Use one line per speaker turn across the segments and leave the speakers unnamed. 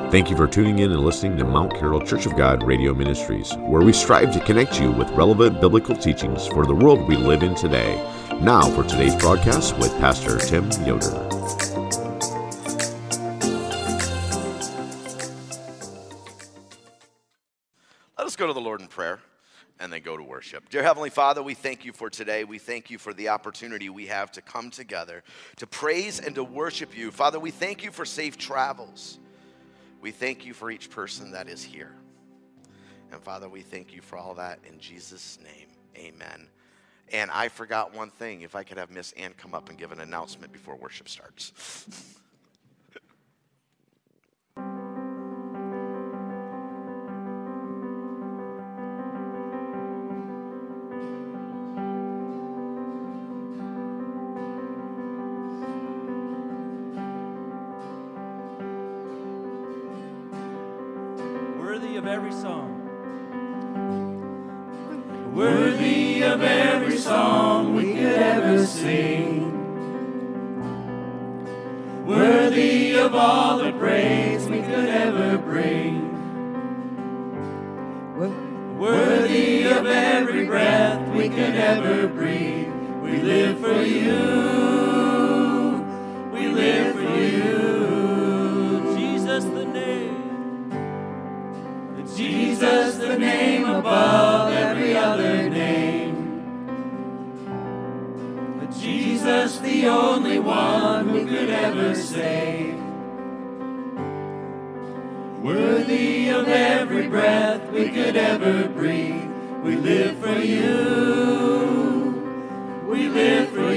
Thank you for tuning in and listening to Mount Carroll Church of God Radio Ministries, where we strive to connect you with relevant biblical teachings for the world we live in today. Now for today's broadcast with Pastor Tim Yoder.
Let us go to the Lord in prayer and then go to worship. Dear Heavenly Father, we thank you for today. We thank you for the opportunity we have to come together to praise and to worship you. Father, we thank you for safe travels. We thank you for each person that is here. And Father, we thank you for all that in Jesus' name. Amen. And I forgot one thing. If I could have Miss Ann come up and give an announcement before worship starts.
Worthy of every song.
Worthy of every song we could ever sing. Worthy of all the praise we could ever bring. Worthy of every breath we could ever breathe. We live for you. We live for you.
Jesus the name.
Jesus the name above every other name. Jesus the only one who could ever save. Worthy of every breath we could ever breathe. We live for you. We live for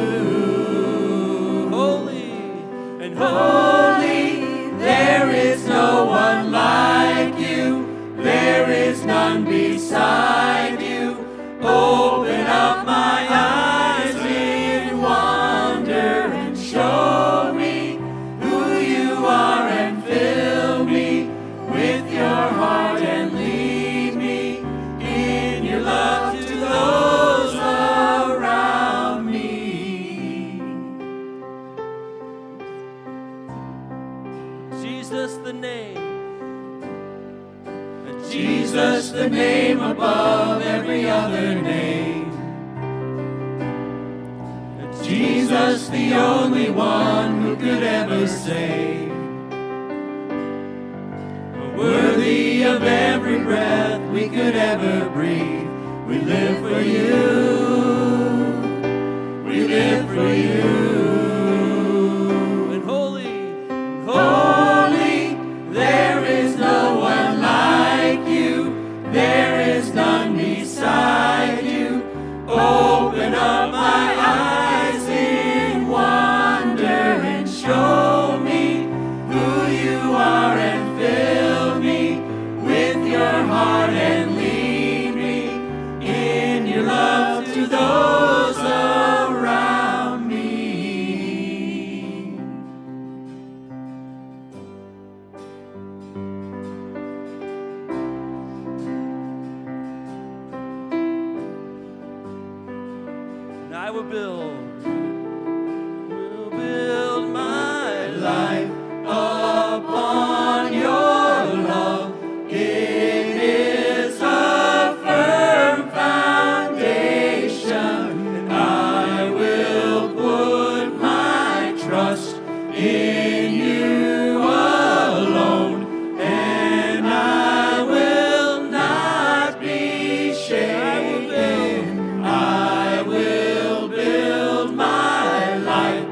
you.
Holy and
Holy, there is no one like you. There is none beside you. Open up my eyes in wonder and show me who you are and fill me with your heart and lead me in your love to those around me.
Jesus the name.
Jesus, the name above every other name. Jesus, the only one who could ever save. Worthy of every breath we could ever breathe. We live for you. We live for you.
And holy.
Holy, there is no one like you. There is none beside you. Open up my eyes in wonder and show me who you are and fill me with your heart and lead me in your love to those around me.
And I will build my
Life upon your love, it is a firm foundation, and I will put my trust in you alone, and I will not be shaken. I will build my life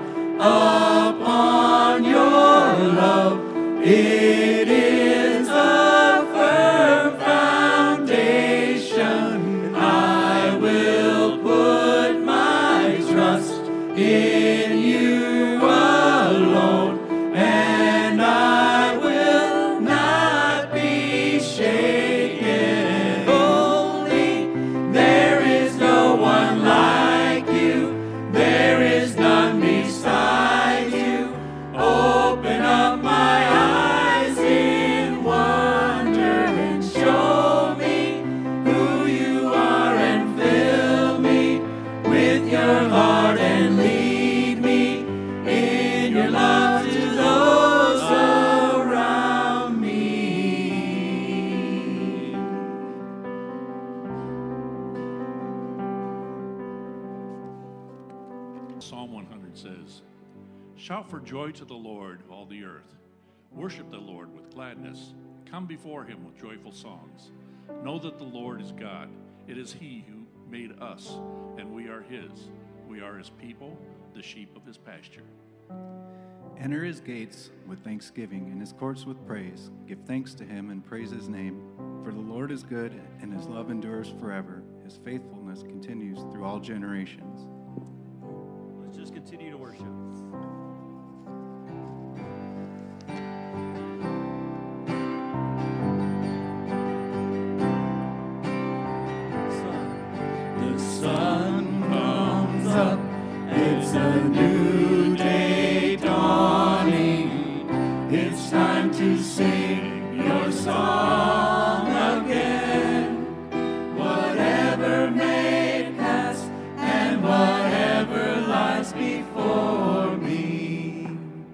upon your love. It is a firm foundation. I will put my trust in you alone, and I will not be shaken. Holy, there is no one like you. There is none beside you. Open up my eyes in wonder and show me who you are and fill me with your heart and lead me in your love to those around
Shout for joy to the Lord, all the earth. Worship the Lord with gladness. Come before him with joyful songs. Know that the Lord is God. It is he who made us, and we are his. We are his people, the sheep of his pasture.
Enter his gates with thanksgiving and his courts with praise. Give thanks to him and praise his name. For the Lord is good, and his love endures forever. His faithfulness continues through all generations.
Let's just continue to worship.
The sun comes up, it's a new day dawning. It's time to sing your song again. Whatever may pass and whatever lies before me,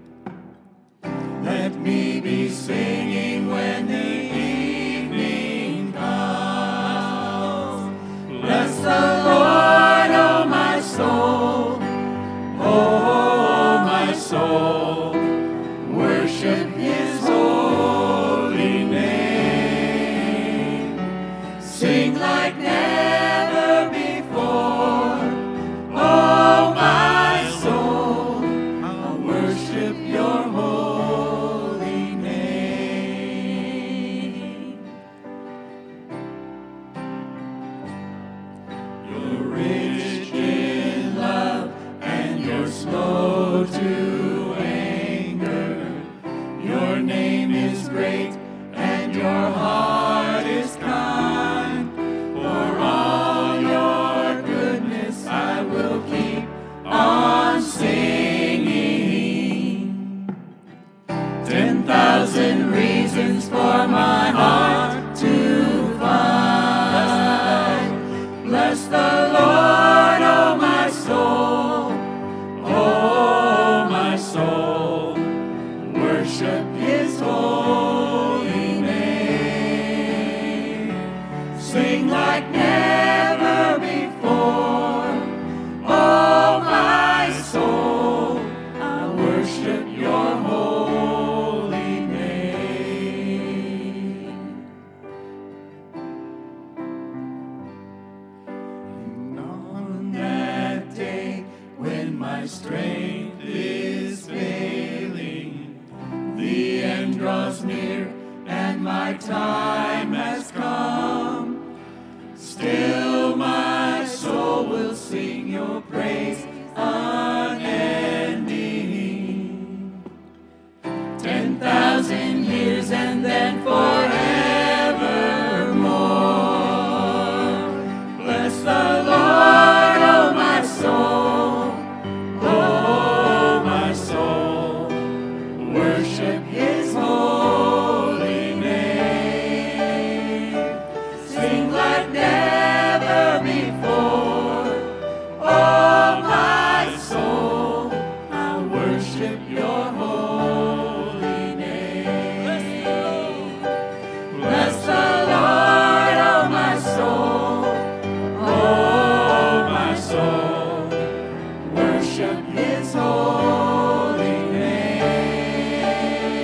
let me be singing when the evening comes. Bless the Lord, oh my soul, oh my soul, worship his holy name. Sing like never before, oh my soul, I'll worship your holy name. You're rich in love and you're slow to anger. Your name is great and your heart is kind. For all your goodness I will keep on singing. 10,000 reasons for my heart to find. Bless the Lord, oh my soul, oh my soul, worship his holy name. Sing like never before, oh my soul, I worship your holy name. And on that day when my strength is failing, the end draws near and my time has come. Still my soul will sing your praise unending. 10,000 years and then forevermore. Bless the Lord, oh my soul, oh my soul, worship his holy name. Sing like never before, oh my soul, I worship your holy name. Bless the Lord, oh my soul, oh my soul, worship his holy name.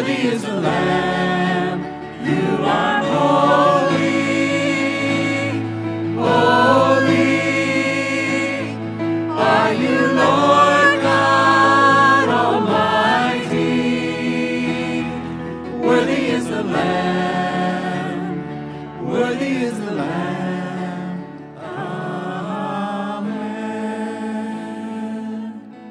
Worthy is the Lamb. You are holy, holy. Are you Lord God Almighty? Worthy is the Lamb. Worthy is the Lamb. Amen.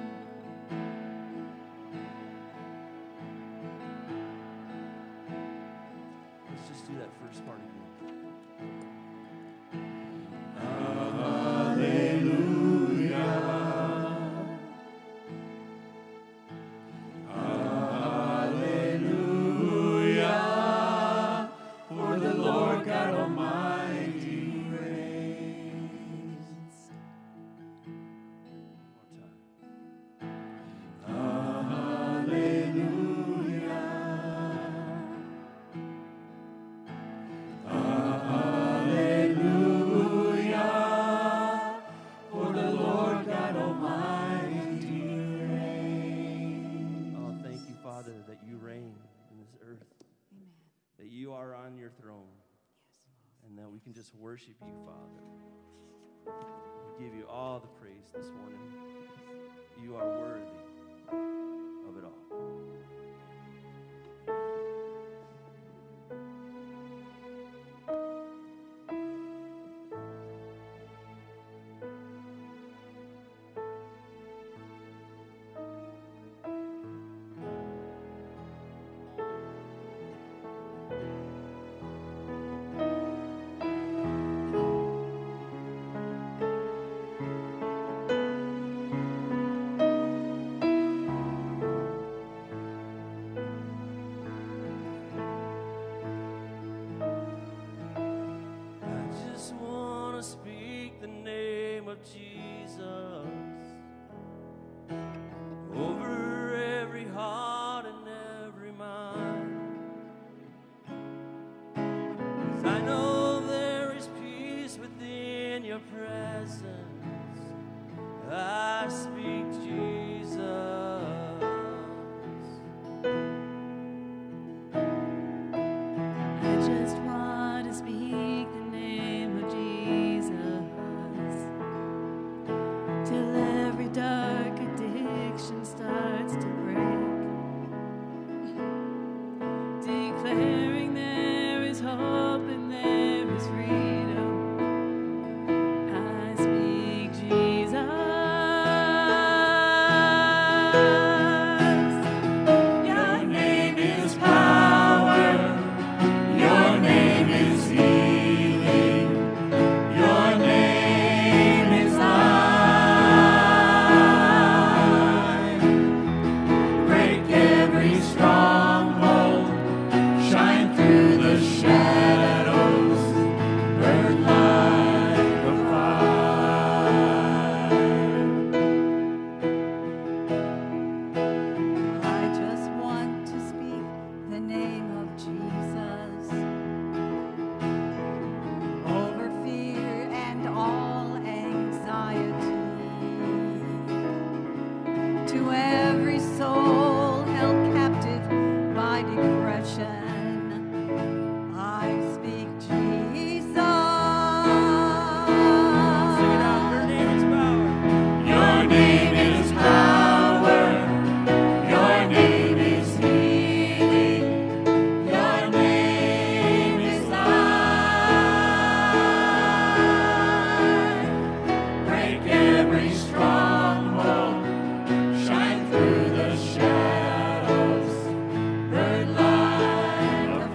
Let's just do that first part again.
Hallelujah, for the Lord God Almighty reigns.
One more time.
Hallelujah, hallelujah, for the Lord God Almighty reigns.
Oh, thank you, Father, that you reign in this earth. That you are on your throne. And that we can just worship you, Father. We give you all the praise this morning. You are worthy of it all. I just want to speak the name of Jesus over every heart and every mind. 'Cause I know there is peace within your presence. I speak Jesus.
I just want to speak the name of Jesus till every dark addiction starts to break, declaring there is hope and there is freedom. I speak Jesus.
Your name is power. Your name is healing. Your name is life. Break every stronghold. Shine through the shadows. Burn like a fire.
I just want to speak the name of Jesus over fear and all anxiety. To every soul held captive by depression, I speak Jesus.
Sing it out. Your name is power.
Your name is power. Your name is healing. Your name is life. Break every stronghold. Shine through the shadows. Burn like a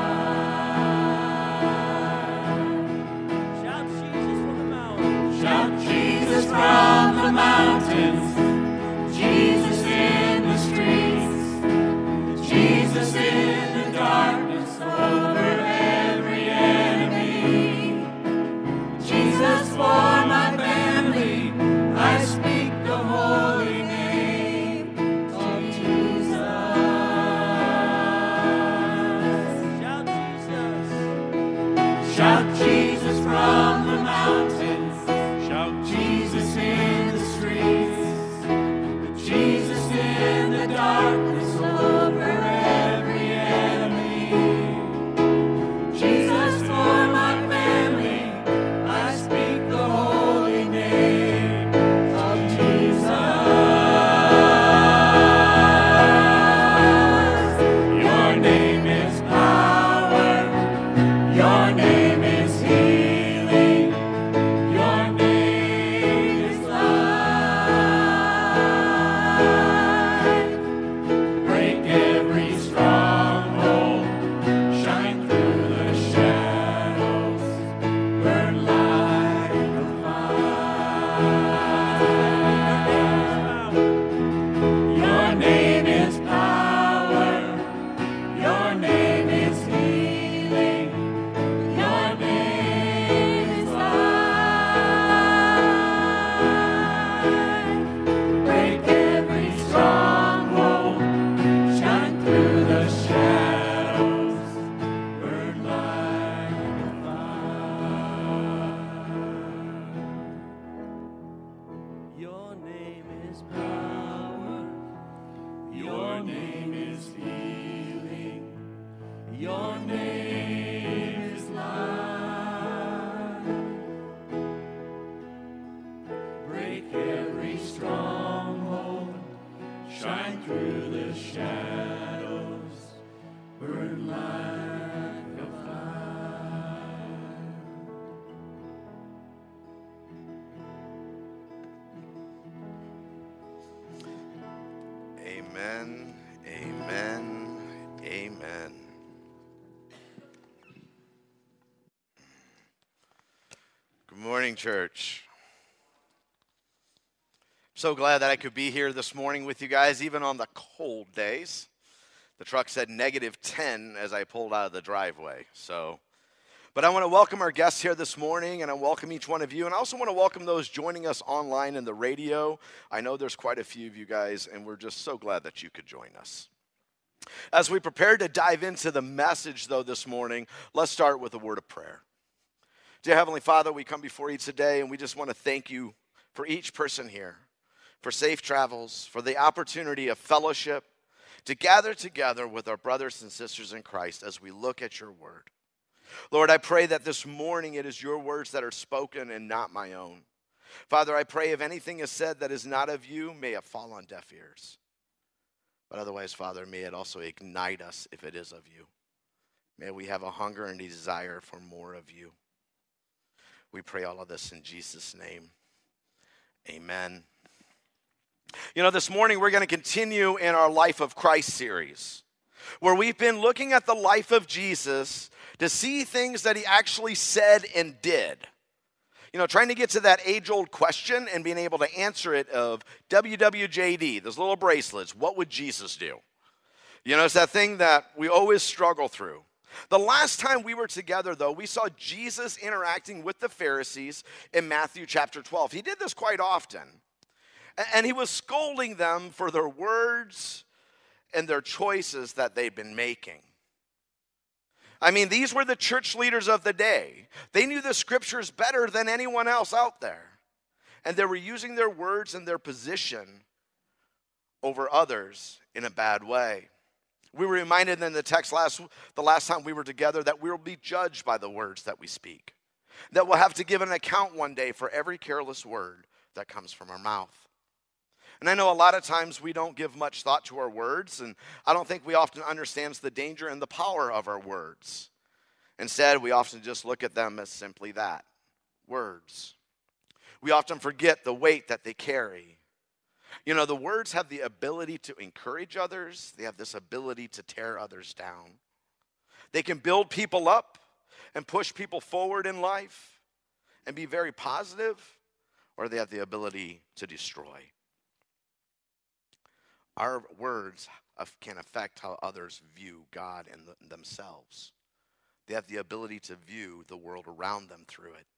fire.
Shout Jesus from the mountain.
Shout Jesus from the mountains, Jesus in the streets, Jesus in the darkness over every enemy, Jesus for my family. I speak the holy name of Jesus.
Shout Jesus.
Shout Jesus from the mountains.
Shout
Jesus in the streets, Jesus in the darkness over every Your name is light. Break every stronghold, shine through the shadows, burn like a fire.
Amen, amen, amen. Good morning, church. So glad that I could be here this morning with you guys, even on the cold days. The truck said -10 as I pulled out of the driveway. But I want to welcome our guests here this morning, and I welcome each one of you. And I also want to welcome those joining us online in the radio. I know there's quite a few of you guys, and we're just so glad that you could join us. As we prepare to dive into the message, though, this morning, let's start with a word of prayer. Dear Heavenly Father, we come before you today, and we just want to thank you for each person here, for safe travels, for the opportunity of fellowship, to gather together with our brothers and sisters in Christ as we look at your word. Lord, I pray that this morning it is your words that are spoken and not my own. Father, I pray if anything is said that is not of you, may it fall on deaf ears. But otherwise, Father, may it also ignite us if it is of you. May we have a hunger and a desire for more of you. We pray all of this in Jesus' name. Amen. You know, this morning we're going to continue in our Life of Christ series, where we've been looking at the life of Jesus to see things that he actually said and did. You know, trying to get to that age-old question and being able to answer it of WWJD, those little bracelets, what would Jesus do? You know, it's that thing that we always struggle through. The last time we were together, though, we saw Jesus interacting with the Pharisees in Matthew chapter 12. He did this quite often. And he was scolding them for their words and their choices that they'd been making. I mean, these were the church leaders of the day. They knew the scriptures better than anyone else out there. And they were using their words and their position over others in a bad way. We were reminded in the text the last time we were together that we will be judged by the words that we speak. That we'll have to give an account one day for every careless word that comes from our mouth. And I know a lot of times we don't give much thought to our words, and I don't think we often understand the danger and the power of our words. Instead, we often just look at them as simply that, words. We often forget the weight that they carry. You know, the words have the ability to encourage others. They have this ability to tear others down. They can build people up and push people forward in life and be very positive, or they have the ability to destroy. Our words can affect how others view God and themselves. They have the ability to view the world around them through it.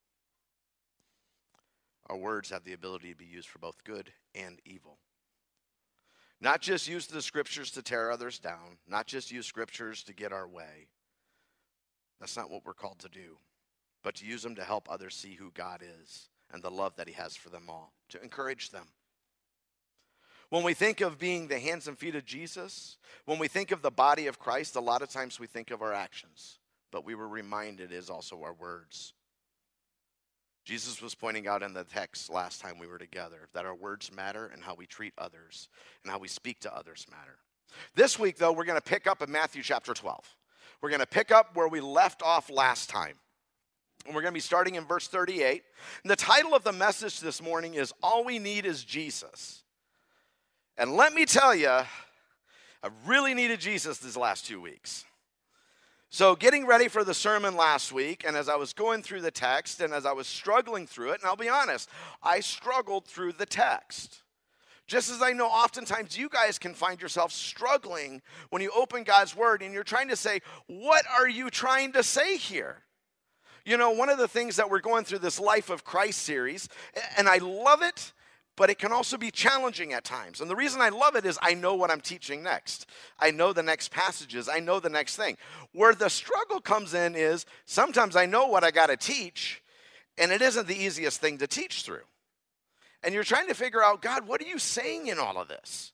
Our words have the ability to be used for both good and evil. Not just use the scriptures to tear others down, not just use scriptures to get our way. That's not what we're called to do, but to use them to help others see who God is and the love that he has for them all, to encourage them. When we think of being the hands and feet of Jesus, when we think of the body of Christ, a lot of times we think of our actions, but we were reminded it is also our words. Jesus was pointing out in the text last time we were together that our words matter and how we treat others and how we speak to others matter. This week, though, we're going to pick up in Matthew chapter 12. We're going to pick up where we left off last time. And we're going to be starting in verse 38. And the title of the message this morning is All We Need is Jesus. And let me tell you, I've really needed Jesus these last 2 weeks. So getting ready for the sermon last week, and as I was going through the text, and as I was struggling through it, and I'll be honest, I struggled through the text. Just as I know oftentimes you guys can find yourself struggling when you open God's word and you're trying to say, what are you trying to say here? You know, one of the things that we're going through this Life of Christ series, and I love it, but it can also be challenging at times. And the reason I love it is I know what I'm teaching next. I know the next passages. I know the next thing. Where the struggle comes in is sometimes I know what I got to teach, and it isn't the easiest thing to teach through. And you're trying to figure out, God, what are you saying in all of this?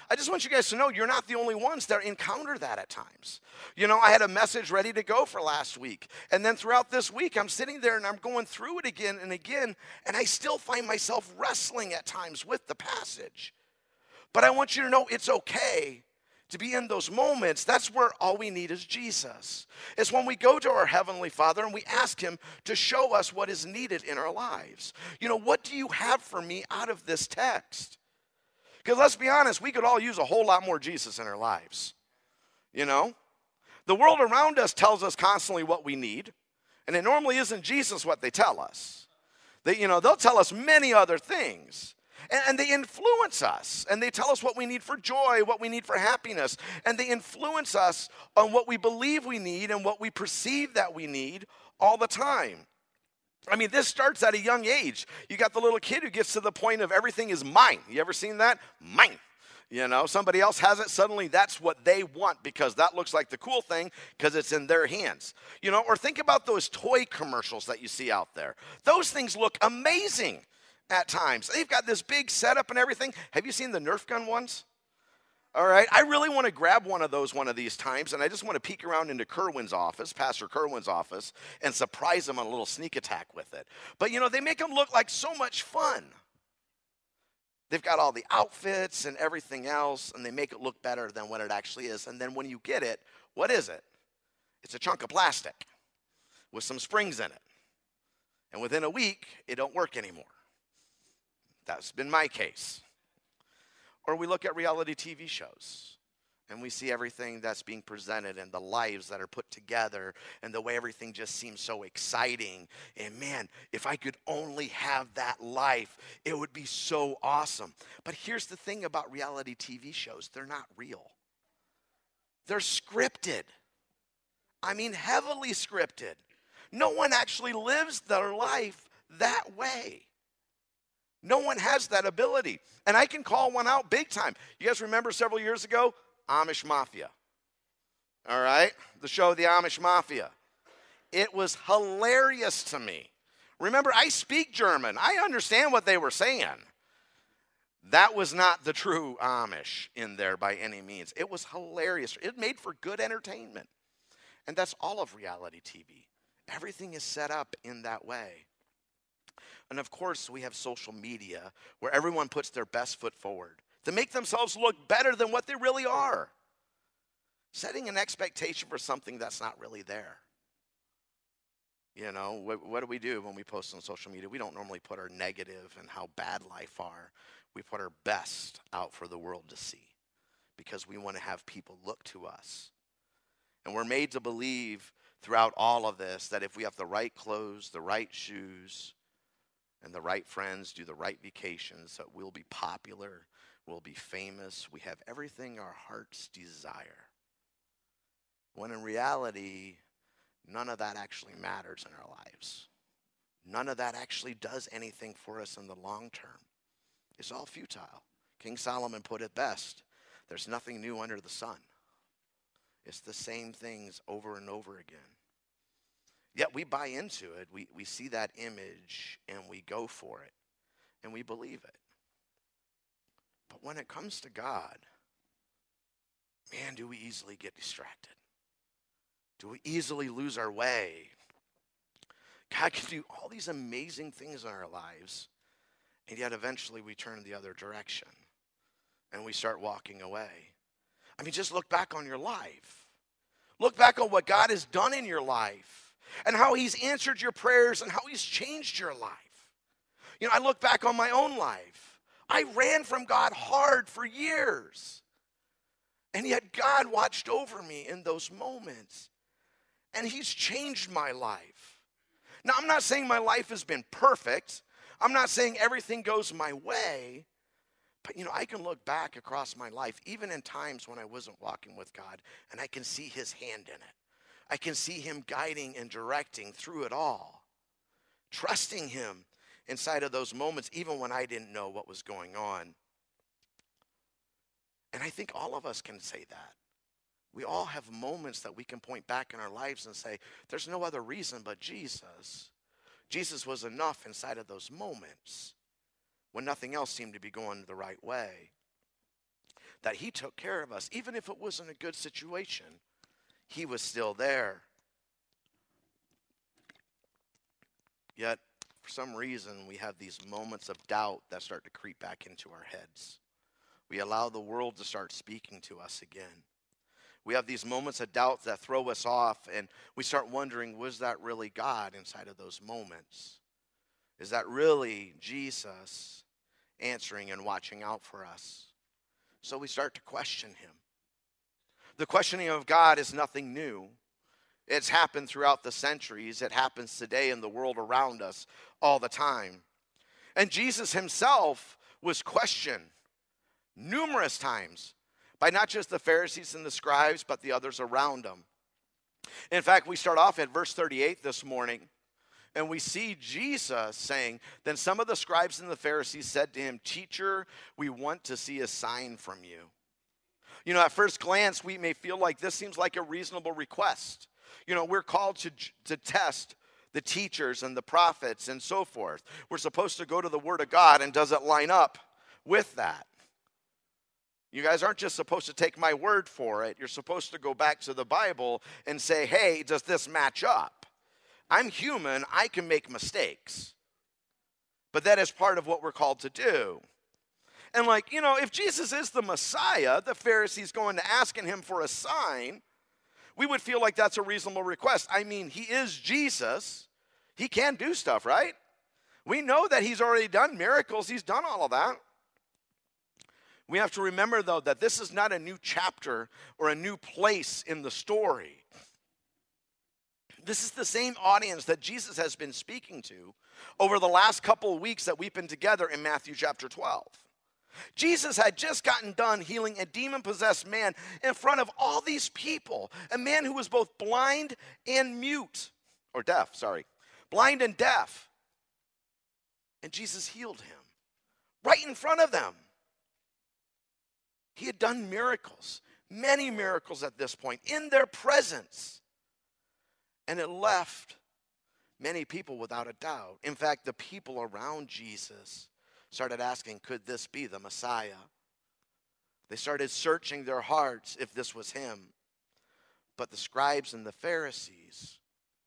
I just want you guys to know you're not the only ones that encounter that at times. You know, I had a message ready to go for last week. And then throughout this week, I'm sitting there and I'm going through it again and again. And I still find myself wrestling at times with the passage. But I want you to know it's okay to be in those moments. That's where all we need is Jesus. It's when we go to our Heavenly Father and we ask Him to show us what is needed in our lives. You know, what do you have for me out of this text? Because let's be honest, we could all use a whole lot more Jesus in our lives. You know? The world around us tells us constantly what we need, and it normally isn't Jesus what they tell us. They'll tell us many other things. And they influence us, and they tell us what we need for joy, what we need for happiness, and they influence us on what we believe we need and what we perceive that we need all the time. I mean, this starts at a young age. You got the little kid who gets to the point of everything is mine. You ever seen that? Mine. You know, somebody else has it, suddenly that's what they want because that looks like the cool thing because it's in their hands. You know, or think about those toy commercials that you see out there. Those things look amazing at times. They've got this big setup and everything. Have you seen the Nerf gun ones? All right, I really want to grab one of these times, and I just want to peek around into Kerwin's office, Pastor Kerwin's office, and surprise him on a little sneak attack with it. But, you know, they make them look like so much fun. They've got all the outfits and everything else, and they make it look better than what it actually is. And then when you get it, what is it? It's a chunk of plastic with some springs in it. And within a week, it don't work anymore. That's been my case. Or we look at reality TV shows and we see everything that's being presented and the lives that are put together and the way everything just seems so exciting. And man, if I could only have that life, it would be so awesome. But here's the thing about reality TV shows. They're not real. They're scripted. I mean, heavily scripted. No one actually lives their life that way. No one has that ability. And I can call one out big time. You guys remember several years ago, Amish Mafia. All right? The show The Amish Mafia. It was hilarious to me. Remember, I speak German. I understand what they were saying. That was not the true Amish in there by any means. It was hilarious. It made for good entertainment. And that's all of reality TV. Everything is set up in that way. And of course, we have social media where everyone puts their best foot forward to make themselves look better than what they really are. Setting an expectation for something that's not really there. You know, what do we do when we post on social media? We don't normally put our negative and how bad life are. We put our best out for the world to see because we want to have people look to us. And we're made to believe throughout all of this that if we have the right clothes, the right shoes, and the right friends, do the right vacations, that we'll be popular, we'll be famous, we have everything our hearts desire. When in reality, none of that actually matters in our lives. None of that actually does anything for us in the long term. It's all futile. King Solomon put it best. There's nothing new under the sun. It's the same things over and over again. Yet we buy into it. We see that image and we go for it. And we believe it. But when it comes to God, man, do we easily get distracted? Do we easily lose our way? God can do all these amazing things in our lives, and yet eventually we turn the other direction and we start walking away. I mean, just look back on your life. Look back on what God has done in your life and how He's answered your prayers and how He's changed your life. You know, I look back on my own life. I ran from God hard for years, and yet God watched over me in those moments. And He's changed my life. Now, I'm not saying my life has been perfect. I'm not saying everything goes my way. But, you know, I can look back across my life, even in times when I wasn't walking with God, and I can see His hand in it. I can see Him guiding and directing through it all. Trusting Him inside of those moments, even when I didn't know what was going on. And I think all of us can say that. We all have moments that we can point back in our lives and say, there's no other reason but Jesus. Jesus was enough inside of those moments when nothing else seemed to be going the right way. that he took care of us. Even if it wasn't a good situation, he was still there. Yet, for some reason, we have these moments of doubt that start to creep back into our heads. We allow the world to start speaking to us again. We have these moments of doubt that throw us off, and we start wondering, was that really God inside of those moments? Is that really Jesus answering and watching out for us? So we start to question him. The questioning of God is nothing new. It's happened throughout the centuries. It happens today in the world around us all the time. And Jesus himself was questioned numerous times by not just the Pharisees and the scribes, but the others around him. In fact, we start off at verse 38 this morning, and we see Jesus saying, "Then some of the scribes and the Pharisees said to him, 'Teacher, we want to see a sign from you.'" You know, at first glance, we may feel like this seems like a reasonable request. You know, we're called to test the teachers and the prophets and so forth. We're supposed to go to the Word of God, and does it line up with that? You guys aren't just supposed to take my word for it. You're supposed to go back to the Bible and say, hey, does this match up? I'm human. I can make mistakes. But that is part of what we're called to do. And like, you know, if Jesus is the Messiah, the Pharisees going to asking him for a sign, we would feel like that's a reasonable request. I mean, he is Jesus. He can do stuff, right? We know that he's already done miracles. He's done all of that. We have to remember, though, that this is not a new chapter or a new place in the story. This is the same audience that Jesus has been speaking to over the last couple of weeks that we've been together in Matthew chapter 12. Jesus had just gotten done healing a demon-possessed man in front of all these people, a man who was both blind and mute, or deaf, sorry, blind and deaf. And Jesus healed him right in front of them. He had done miracles, many miracles at this point, in their presence. And it left many people without a doubt. In fact, the people around Jesus started asking, could this be the Messiah? They started searching their hearts if this was him. But the scribes and the Pharisees,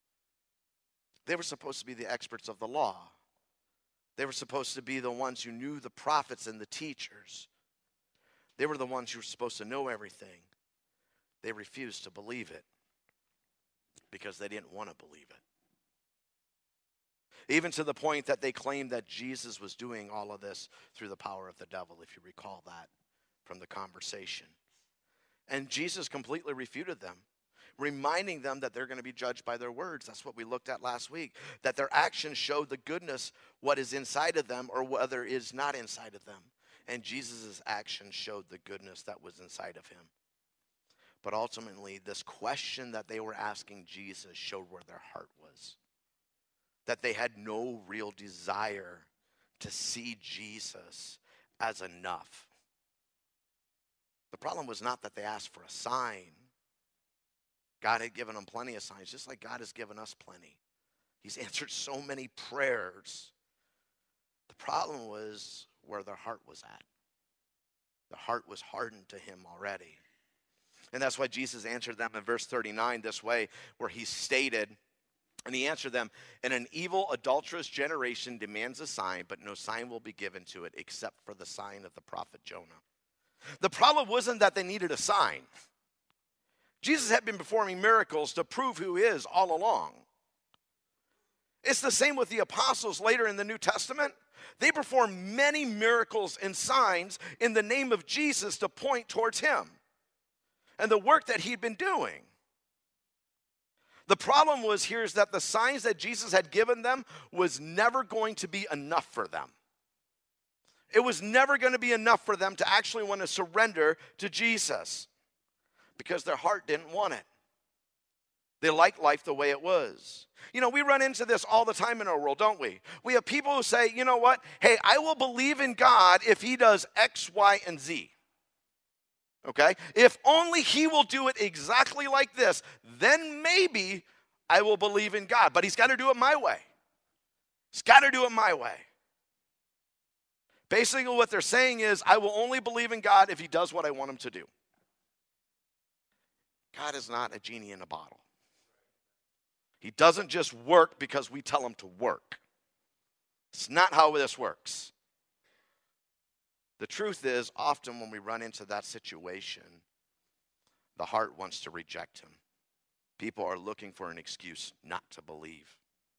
they were supposed to be the experts of the law. They were supposed to be the ones who knew the prophets and the teachers. They were the ones who were supposed to know everything. They refused to believe it because they didn't want to believe it. Even to the point that they claimed that Jesus was doing all of this through the power of the devil, if you recall that from the conversation. And Jesus completely refuted them, reminding them that they're going to be judged by their words. That's what we looked at last week, that their actions show the goodness, what is inside of them or whether it is not inside of them. And Jesus' actions showed the goodness that was inside of him. But ultimately, this question that they were asking Jesus showed where their heart was. That they had no real desire to see Jesus as enough. The problem was not that they asked for a sign. God had given them plenty of signs, just like God has given us plenty. He's answered so many prayers. The problem was where their heart was at. The heart was hardened to him already. And that's why Jesus answered them in verse 39 this way, where he stated, and he answered them, "And an evil, adulterous generation demands a sign, but no sign will be given to it except for the sign of the prophet Jonah." The problem wasn't that they needed a sign. Jesus had been performing miracles to prove who he is all along. It's the same with the apostles later in the New Testament. They performed many miracles and signs in the name of Jesus to point towards him and the work that he'd been doing. The problem was here is that the signs that Jesus had given them was never going to be enough for them. It was never going to be enough for them to actually want to surrender to Jesus because their heart didn't want it. They liked life the way it was. You know, we run into this all the time in our world, don't we? We have people who say, you know what? Hey, I will believe in God if he does X, Y, and Z. Okay? If only he will do it exactly like this, then maybe I will believe in God. But he's got to do it my way. He's got to do it my way. Basically what they're saying is, I will only believe in God if he does what I want him to do. God is not a genie in a bottle. He doesn't just work because we tell him to work. It's not how this works. The truth is, often when we run into that situation, the heart wants to reject him. People are looking for an excuse not to believe.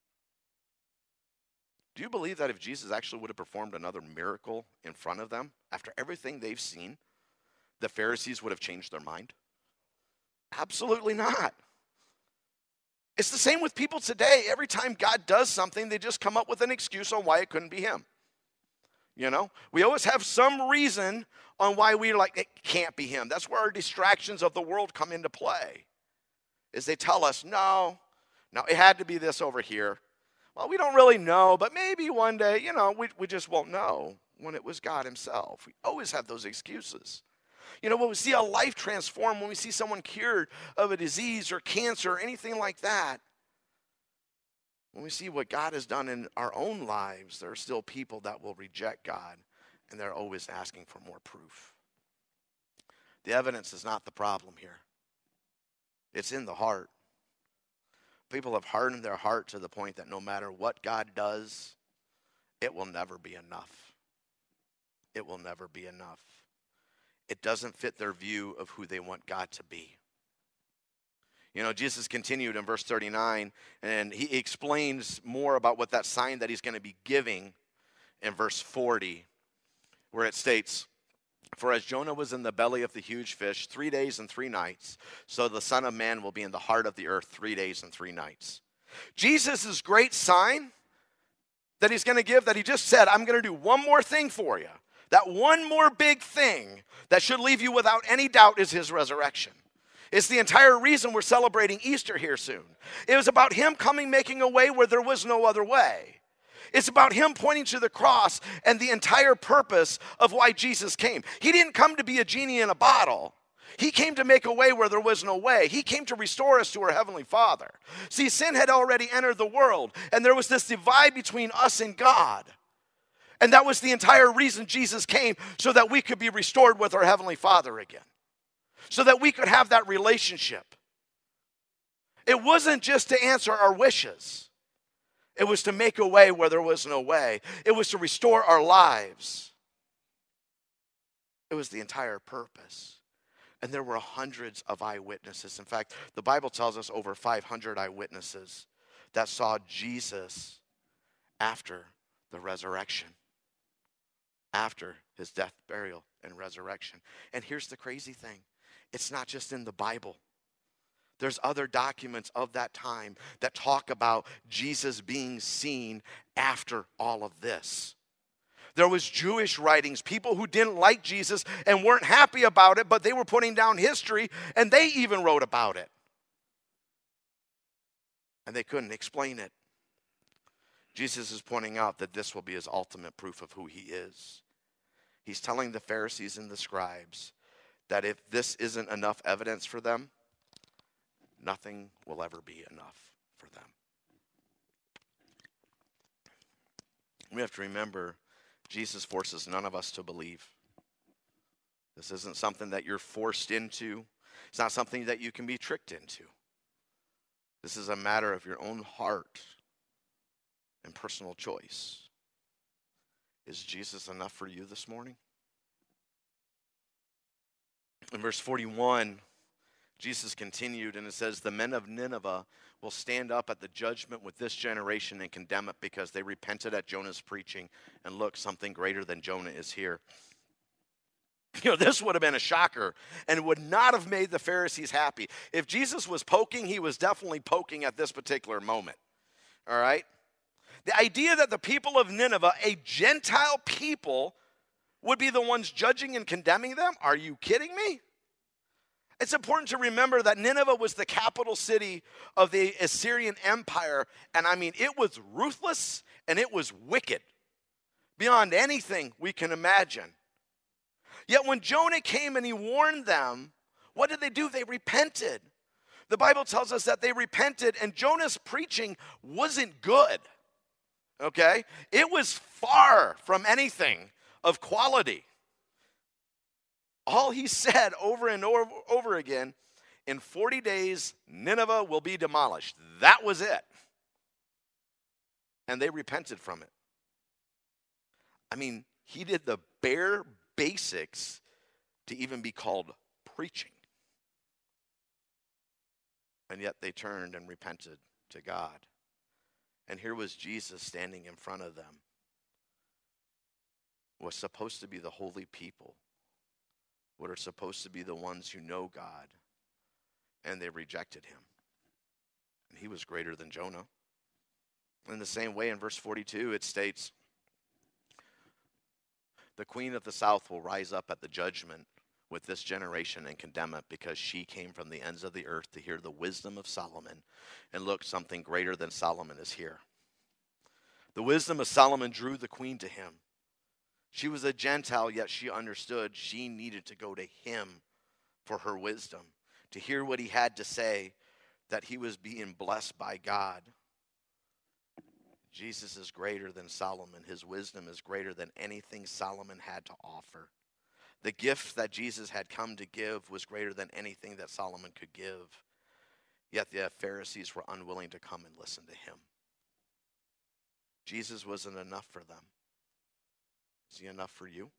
Do you believe that if Jesus actually would have performed another miracle in front of them, after everything they've seen, the Pharisees would have changed their mind? Absolutely not. It's the same with people today. Every time God does something, they just come up with an excuse on why it couldn't be him. You know, we always have some reason on why we're like, it can't be him. That's where our distractions of the world come into play. Is they tell us, no, it had to be this over here. Well, we don't really know, but maybe one day, we just won't know when it was God himself. We always have those excuses. When we see a life transform, when we see someone cured of a disease or cancer or anything like that, when we see what God has done in our own lives, there are still people that will reject God, and they're always asking for more proof. The evidence is not the problem here. It's in the heart. People have hardened their heart to the point that no matter what God does, it will never be enough. It will never be enough. It doesn't fit their view of who they want God to be. Jesus continued in verse 39, and he explains more about what that sign that he's going to be giving in verse 40, where it states, "For as Jonah was in the belly of the huge fish 3 days and 3 nights, so the Son of Man will be in the heart of the earth 3 days and 3 nights." Jesus' great sign that he's going to give, that he just said, I'm going to do one more thing for you. That one more big thing that should leave you without any doubt is his resurrection. It's the entire reason we're celebrating Easter here soon. It was about him coming, making a way where there was no other way. It's about him pointing to the cross and the entire purpose of why Jesus came. He didn't come to be a genie in a bottle. He came to make a way where there was no way. He came to restore us to our Heavenly Father. See, sin had already entered the world, and there was this divide between us and God. And that was the entire reason Jesus came, so that we could be restored with our Heavenly Father again. So that we could have that relationship. It wasn't just to answer our wishes. It was to make a way where there was no way. It was to restore our lives. It was the entire purpose. And there were hundreds of eyewitnesses. In fact, the Bible tells us over 500 eyewitnesses that saw Jesus after the resurrection. After his death, burial, and resurrection. And here's the crazy thing. It's not just in the Bible. There's other documents of that time that talk about Jesus being seen after all of this. There was Jewish writings, people who didn't like Jesus and weren't happy about it, but they were putting down history, and they even wrote about it. And they couldn't explain it. Jesus is pointing out that this will be his ultimate proof of who he is. He's telling the Pharisees and the scribes that if this isn't enough evidence for them, nothing will ever be enough for them. We have to remember, Jesus forces none of us to believe. This isn't something that you're forced into. It's not something that you can be tricked into. This is a matter of your own heart and personal choice. Is Jesus enough for you this morning? In verse 41, Jesus continued, and it says, "The men of Nineveh will stand up at the judgment with this generation and condemn it, because they repented at Jonah's preaching, and look, something greater than Jonah is here." This would have been a shocker, and would not have made the Pharisees happy. If Jesus was poking, he was definitely poking at this particular moment. All right? The idea that the people of Nineveh, a Gentile people, would be the ones judging and condemning them? Are you kidding me? It's important to remember that Nineveh was the capital city of the Assyrian Empire. And I mean, it was ruthless and it was wicked beyond anything we can imagine. Yet when Jonah came and he warned them, what did they do? They repented. The Bible tells us that they repented, and Jonah's preaching wasn't good. Okay? It was far from anything of quality. All he said over and over again, in 40 days, Nineveh will be demolished. That was it. And they repented from it. I mean, he did the bare basics to even be called preaching. And yet they turned and repented to God. And here was Jesus standing in front of them. Was supposed to be the holy people. What are supposed to be the ones who know God. And they rejected him. And he was greater than Jonah. In the same way, in verse 42, it states, the queen of the south will rise up at the judgment with this generation and condemn it, because she came from the ends of the earth to hear the wisdom of Solomon. And look, something greater than Solomon is here. The wisdom of Solomon drew the queen to him. She was a Gentile, yet she understood she needed to go to him for her wisdom, to hear what he had to say, that he was being blessed by God. Jesus is greater than Solomon. His wisdom is greater than anything Solomon had to offer. The gift that Jesus had come to give was greater than anything that Solomon could give. Yet the Pharisees were unwilling to come and listen to him. Jesus wasn't enough for them. Is he enough for you?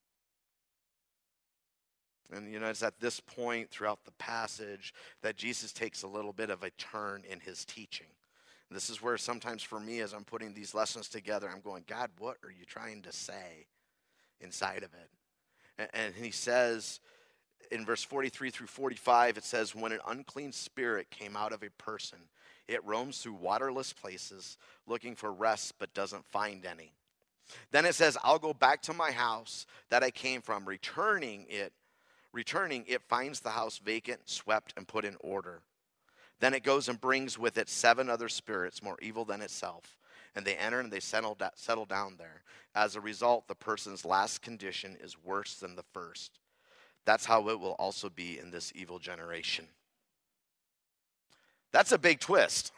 And it's at this point throughout the passage that Jesus takes a little bit of a turn in his teaching. And this is where sometimes for me, as I'm putting these lessons together, I'm going, God, what are you trying to say inside of it? And he says in verse 43 through 45, it says, when an unclean spirit came out of a person, it roams through waterless places looking for rest but doesn't find any. Then it says, I'll go back to my house that I came from. Returning, it finds the house vacant, swept, and put in order. Then it goes and brings with it 7 other spirits more evil than itself. And they enter and they settle down there. As a result, the person's last condition is worse than the first. That's how it will also be in this evil generation. That's a big twist.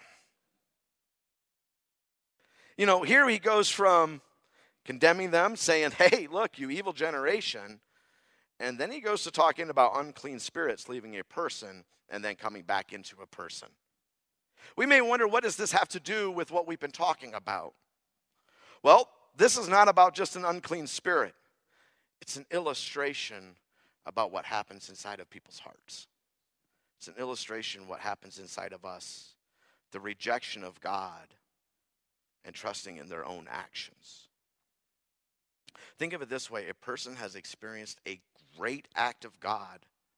Here he goes from condemning them, saying, hey, look, you evil generation. And then he goes to talking about unclean spirits leaving a person and then coming back into a person. We may wonder, what does this have to do with what we've been talking about? Well, this is not about just an unclean spirit. It's an illustration about what happens inside of people's hearts. It's an illustration of what happens inside of us. The rejection of God and trusting in their own actions. Think of it this way. A person has experienced a great act of God.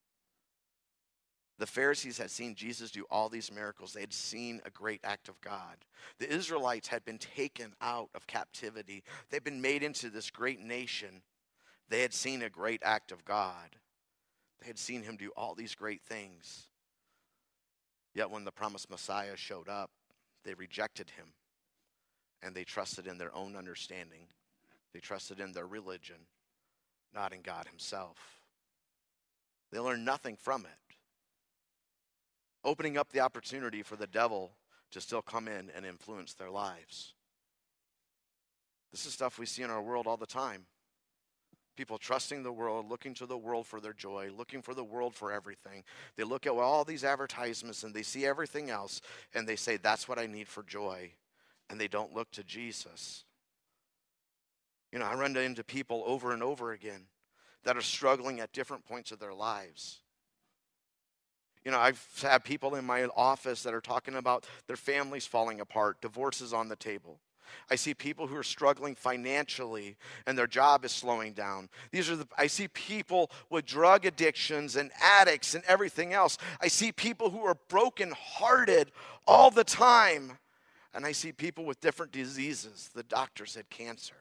The Pharisees had seen Jesus do all these miracles. They had seen a great act of God. The Israelites had been taken out of captivity. They'd been made into this great nation. They had seen a great act of God. They had seen him do all these great things. Yet when the promised Messiah showed up, they rejected him. And they trusted in their own understanding. They trusted in their religion, not in God himself. They learned nothing from it, opening up the opportunity for the devil to still come in and influence their lives. This is stuff we see in our world all the time. People trusting the world, looking to the world for their joy, looking for the world for everything. They look at all these advertisements and they see everything else and they say, that's what I need for joy. And they don't look to Jesus. I run into people over and over again that are struggling at different points of their lives. I've had people in my office that are talking about their families falling apart, divorces on the table. I see people who are struggling financially and their job is slowing down. I see people with drug addictions and addicts and everything else. I see people who are brokenhearted all the time. And I see people with different diseases. The doctor said cancer.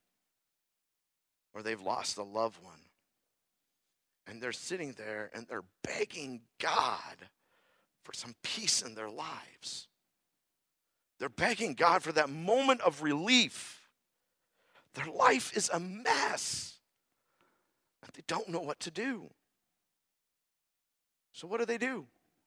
Or they've lost a loved one. And they're sitting there and they're begging God for some peace in their lives. They're begging God for that moment of relief. Their life is a mess. And they don't know what to do. So what do?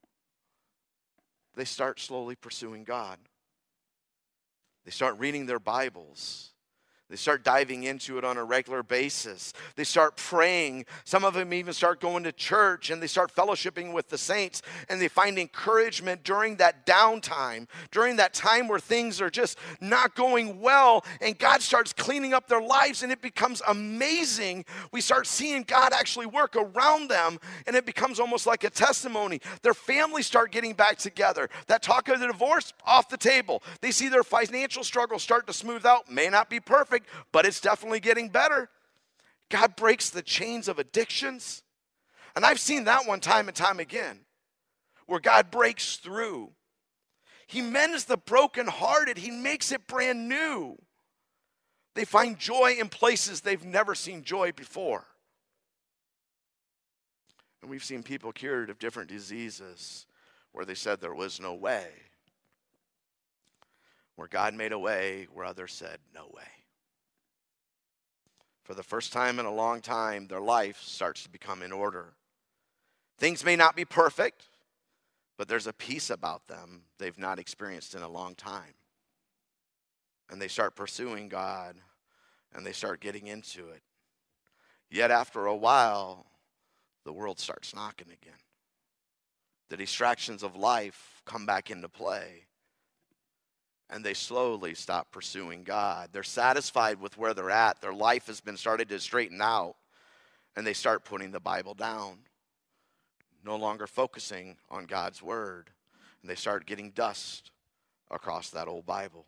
They start slowly pursuing God. They start reading their Bibles. They start diving into it on a regular basis. They start praying. Some of them even start going to church, and they start fellowshipping with the saints, and they find encouragement during that downtime, during that time where things are just not going well, and God starts cleaning up their lives, and it becomes amazing. We start seeing God actually work around them, and it becomes almost like a testimony. Their families start getting back together. That talk of the divorce, off the table. They see their financial struggles start to smooth out. May not be perfect, but it's definitely getting better. God breaks the chains of addictions. And I've seen that one time and time again, where God breaks through. He mends the brokenhearted. He makes it brand new. They find joy in places they've never seen joy before. And we've seen people cured of different diseases where they said there was no way. Where God made a way where others said no way. For the first time in a long time, their life starts to become in order. Things may not be perfect, but there's a peace about them they've not experienced in a long time. And they start pursuing God, and they start getting into it. Yet after a while, the world starts knocking again. The distractions of life come back into play. And they slowly stop pursuing God. They're satisfied with where they're at. Their life has been started to straighten out. And they start putting the Bible down. No longer focusing on God's word. And they start getting dust across that old Bible.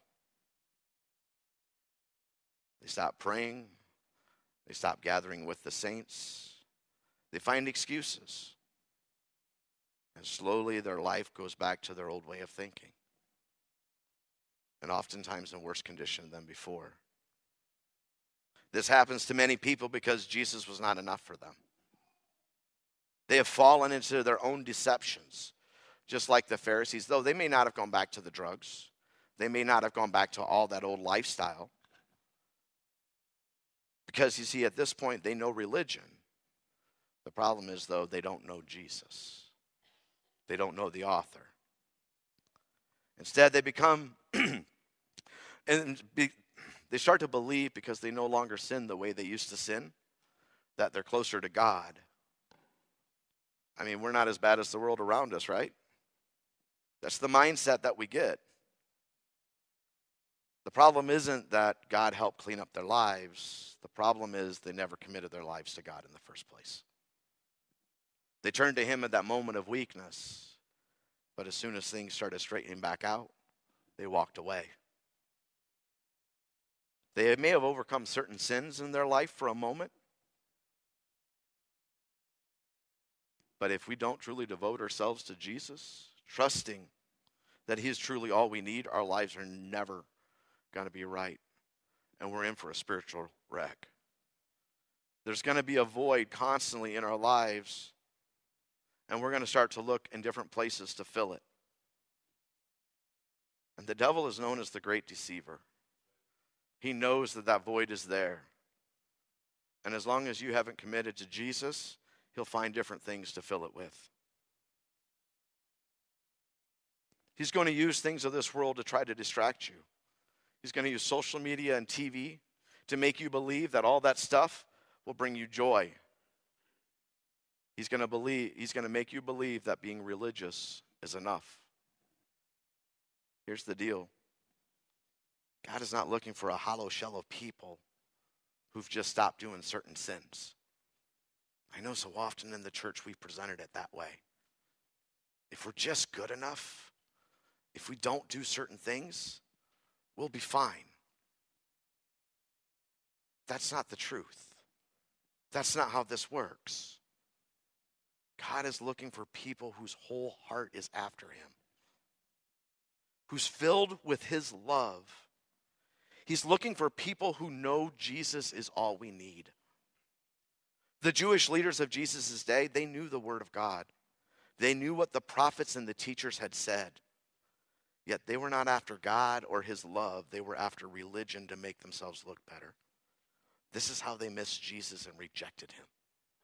They stop praying. They stop gathering with the saints. They find excuses. And slowly their life goes back to their old way of thinking. And oftentimes in worse condition than before. This happens to many people because Jesus was not enough for them. They have fallen into their own deceptions, just like the Pharisees, though they may not have gone back to the drugs. They may not have gone back to all that old lifestyle. Because you see, at this point, they know religion. The problem is, though, they don't know Jesus. They don't know the author. Instead, they become... they start to believe, because they no longer sin the way they used to sin, that they're closer to God. I mean, we're not as bad as the world around us, right? That's the mindset that we get. The problem isn't that God helped clean up their lives. The problem is they never committed their lives to God in the first place. They turned to Him at that moment of weakness, but as soon as things started straightening back out, they walked away. They may have overcome certain sins in their life for a moment. But if we don't truly devote ourselves to Jesus, trusting that He is truly all we need, our lives are never going to be right. And we're in for a spiritual wreck. There's going to be a void constantly in our lives. And we're going to start to look in different places to fill it. And the devil is known as the great deceiver. He knows that that void is there. And as long as you haven't committed to Jesus, he'll find different things to fill it with. He's going to use things of this world to try to distract you. He's going to use social media and TV to make you believe that all that stuff will bring you joy. He's going to make you believe that being religious is enough. Here's the deal. God is not looking for a hollow shell of people who've just stopped doing certain sins. I know so often in the church we've presented it that way. If we're just good enough, if we don't do certain things, we'll be fine. That's not the truth. That's not how this works. God is looking for people whose whole heart is after Him, who's filled with His love. He's looking for people who know Jesus is all we need. The Jewish leaders of Jesus' day, they knew the Word of God. They knew what the prophets and the teachers had said. Yet they were not after God or His love. They were after religion to make themselves look better. This is how they missed Jesus and rejected Him.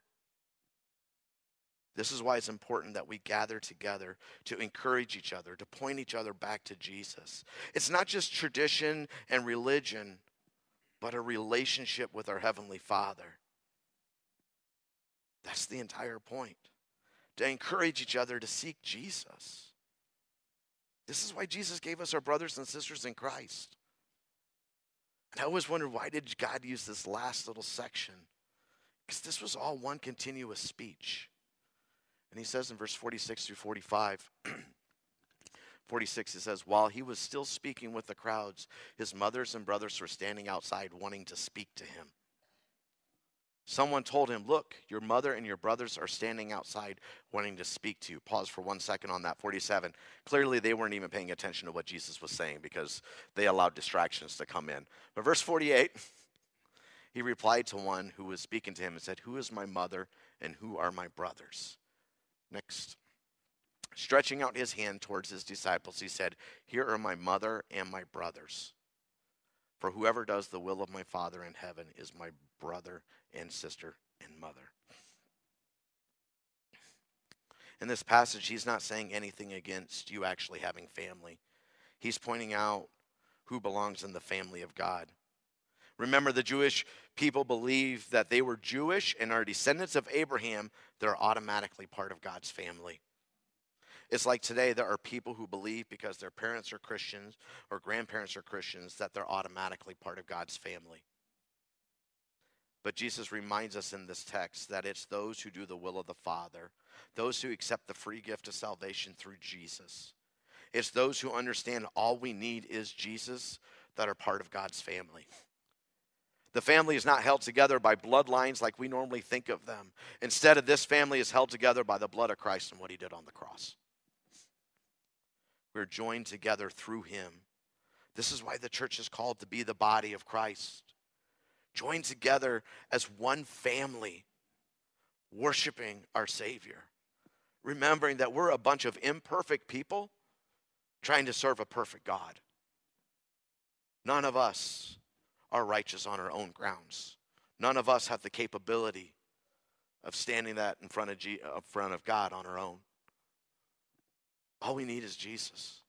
This is why it's important that we gather together to encourage each other, to point each other back to Jesus. It's not just tradition and religion but a relationship with our Heavenly Father. That's the entire point. To encourage each other to seek Jesus. This is why Jesus gave us our brothers and sisters in Christ. And I always wondered, why did God use this last little section? Because this was all one continuous speech. And he says in verse 46 through 45, 46, it says, while he was still speaking with the crowds, his mothers and brothers were standing outside wanting to speak to him. Someone told him, look, your mother and your brothers are standing outside wanting to speak to you. Pause for 1 second on that, 47. Clearly, they weren't even paying attention to what Jesus was saying because they allowed distractions to come in. But verse 48, he replied to one who was speaking to him and said, who is my mother and who are my brothers? Next. Stretching out his hand towards his disciples, he said, here are my mother and my brothers. For whoever does the will of my Father in heaven is my brother and sister and mother. In this passage, he's not saying anything against you actually having family. He's pointing out who belongs in the family of God. Remember, the Jewish people believe that they were Jewish and are descendants of Abraham. They're automatically part of God's family. It's like today there are people who believe because their parents are Christians or grandparents are Christians that they're automatically part of God's family. But Jesus reminds us in this text that it's those who do the will of the Father, those who accept the free gift of salvation through Jesus. It's those who understand all we need is Jesus that are part of God's family. The family is not held together by bloodlines like we normally think of them. Instead of this family is held together by the blood of Christ and what he did on the cross. We're joined together through him. This is why the church is called to be the body of Christ. Joined together as one family, worshiping our Savior. Remembering that we're a bunch of imperfect people trying to serve a perfect God. None of us are righteous on our own grounds. None of us have the capability of standing that in front of God on our own. All we need is Jesus.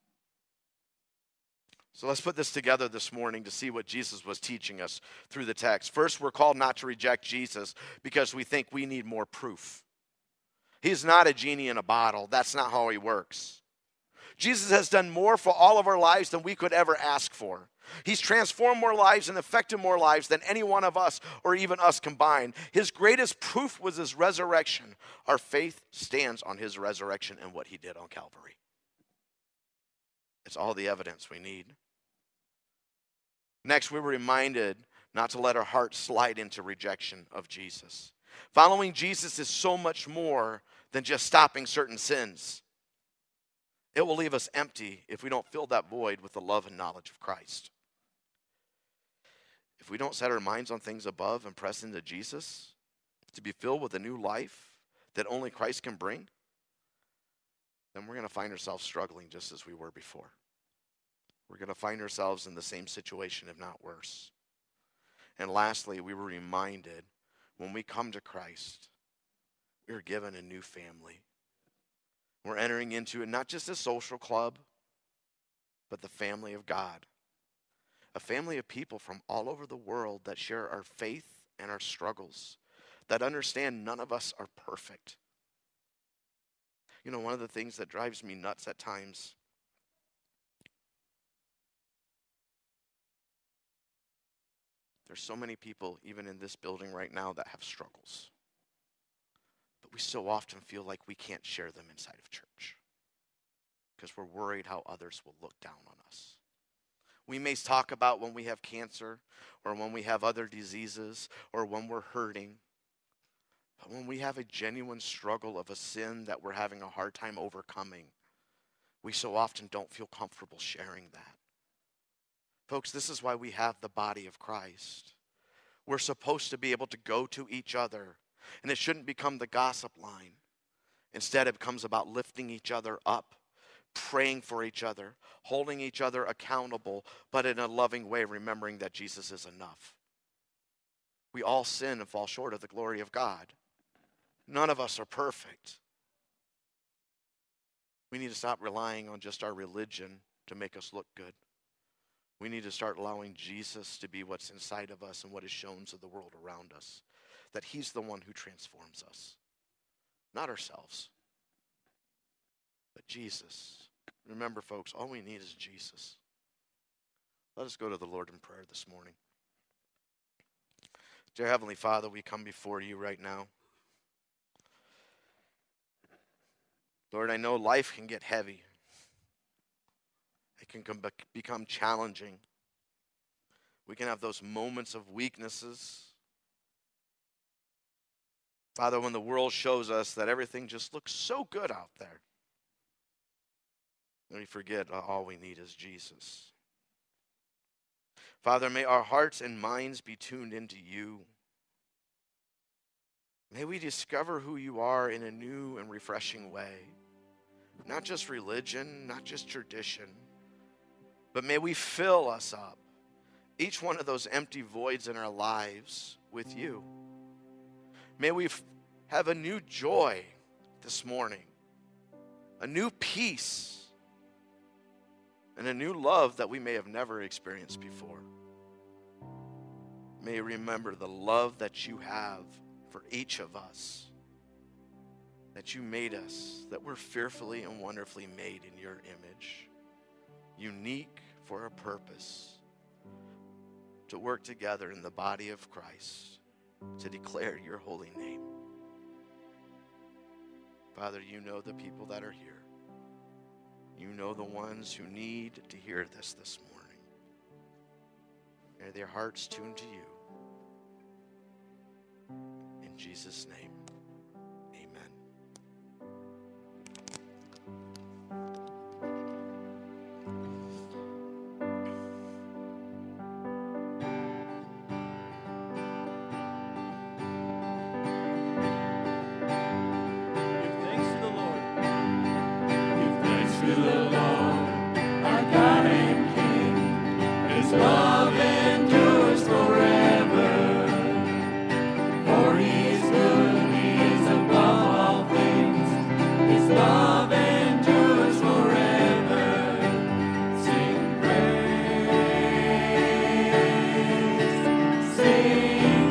So let's put this together this morning to see what Jesus was teaching us through the text. First, we're called not to reject Jesus because we think we need more proof. He's not a genie in a bottle. That's not how he works. Jesus has done more for all of our lives than we could ever ask for. He's transformed more lives and affected more lives than any one of us or even us combined. His greatest proof was his resurrection. Our faith stands on his resurrection and what he did on Calvary. It's all the evidence we need. Next, we were reminded not to let our hearts slide into rejection of Jesus. Following Jesus is so much more than just stopping certain sins. It will leave us empty if we don't fill that void with the love and knowledge of Christ. If we don't set our minds on things above and press into Jesus to be filled with a new life that only Christ can bring, then we're going to find ourselves struggling just as we were before. We're going to find ourselves in the same situation, if not worse. And lastly, we were reminded when we come to Christ, we are given a new family. We're entering into it, not just a social club, but the family of God. A family of people from all over the world that share our faith and our struggles, that understand none of us are perfect. You know, one of the things that drives me nuts at times, there's so many people, even in this building right now, that have struggles. But we so often feel like we can't share them inside of church because we're worried how others will look down on us. We may talk about when we have cancer or when we have other diseases or when we're hurting. But when we have a genuine struggle of a sin that we're having a hard time overcoming, we so often don't feel comfortable sharing that. Folks, this is why we have the body of Christ. We're supposed to be able to go to each other, and it shouldn't become the gossip line. Instead, it becomes about lifting each other up, praying for each other, holding each other accountable, but in a loving way, remembering that Jesus is enough. We all sin and fall short of the glory of God. None of us are perfect. We need to stop relying on just our religion to make us look good. We need to start allowing Jesus to be what's inside of us and what is shown to the world around us. That he's the one who transforms us. Not ourselves, but Jesus. Remember, folks, all we need is Jesus. Let us go to the Lord in prayer this morning. Dear Heavenly Father, we come before you right now. Lord, I know life can get heavy. It can become challenging. We can have those moments of weaknesses. Father, when the world shows us that everything just looks so good out there, we forget all we need is Jesus. Father, may our hearts and minds be tuned into you. May we discover who you are in a new and refreshing way. Not just religion, not just tradition, but may we fill us up, each one of those empty voids in our lives, with you. May we have a new joy this morning, a new peace, and a new love that we may have never experienced before. May you remember the love that you have for each of us, that you made us, that we're fearfully and wonderfully made in your image, unique for a purpose, to work together in the body of Christ, to declare your holy name. Father, you know the people that are here. You know the ones who need to hear this morning. May their hearts tuned to you. In Jesus' name, amen.
Give thanks to the Lord.
Give thanks to the Lord, our God and King. His love endures forever. For he is good, he is above all things. His love endures forever. Sing praise, sing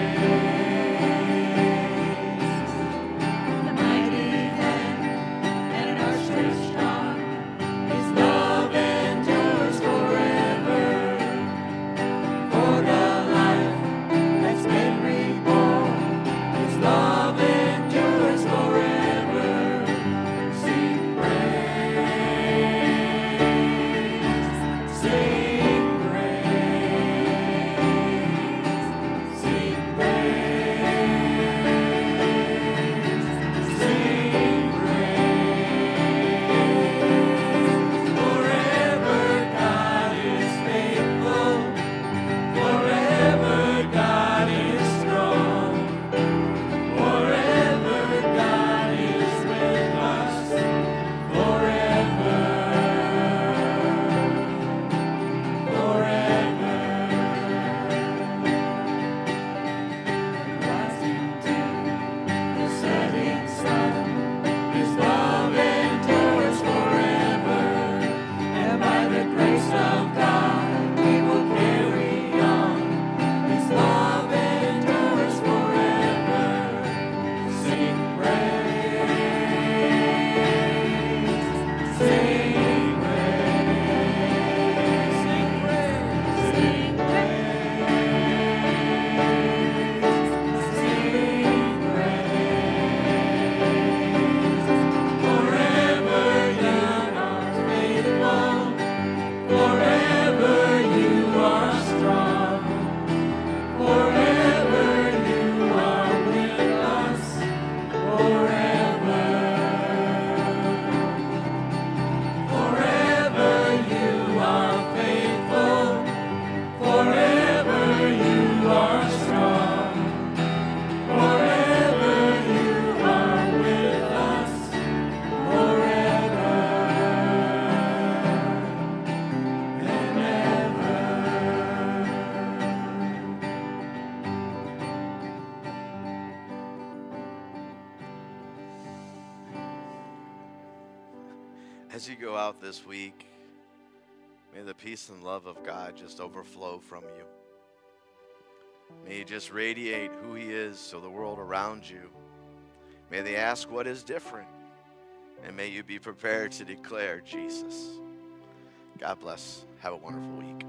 praise. The mighty hand and an outstretched arm. His love endures forever. For the life that's been reborn, His love endures forever. Sing praise, sing praise, sing praise, sing praise. Forever God is faithful. Forever God is strong. Forever God is with us. Forever. Forever. Rising dew, the setting sun. His love endures forever. And by the grace of God, we will carry on. His love endures forever. Sing praise, sing praise, sing praise, sing praise. Forever you are faithful. Forever you are strong. Forever you are with us. Forever. Forever you are faithful. Forever you are strong. Forever you are with us. Forever and ever.
As you go out this week, May the peace and love of God just overflow from you. May you just radiate who he is to the world around you. May they ask what is different. And may you be prepared to declare Jesus. God bless. Have a wonderful week.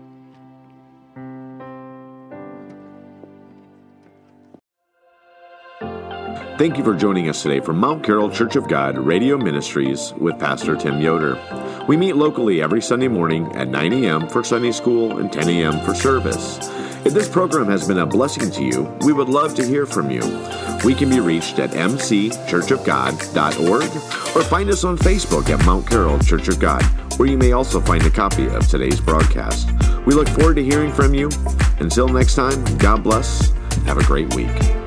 Thank you for joining us today from Mount Carroll Church of God Radio Ministries with Pastor Tim Yoder. We meet locally every Sunday morning at 9 a.m. for Sunday school and 10 a.m. for service. If this program has been a blessing to you, we would love to hear from you. We can be reached at mcchurchofgod.org or find us on Facebook at Mount Carroll Church of God, where you may also find a copy of today's broadcast. We look forward to hearing from you. Until next time, God bless. Have a great week.